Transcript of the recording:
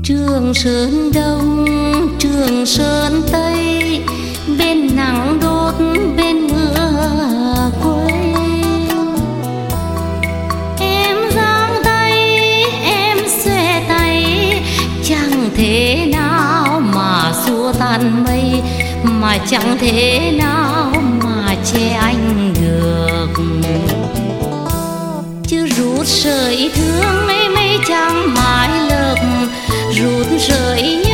Trường Sơn Đông, Trường Sơn Tây, bên nắng đốt bên mưa quê. Em giang tay, em xòe tay, chẳng thế nào mà xua tan mây, mà chẳng thế nào mà che anh được. Chứ rút sợi thương ấy mây chẳng mãi lợp, rút sợi nhớ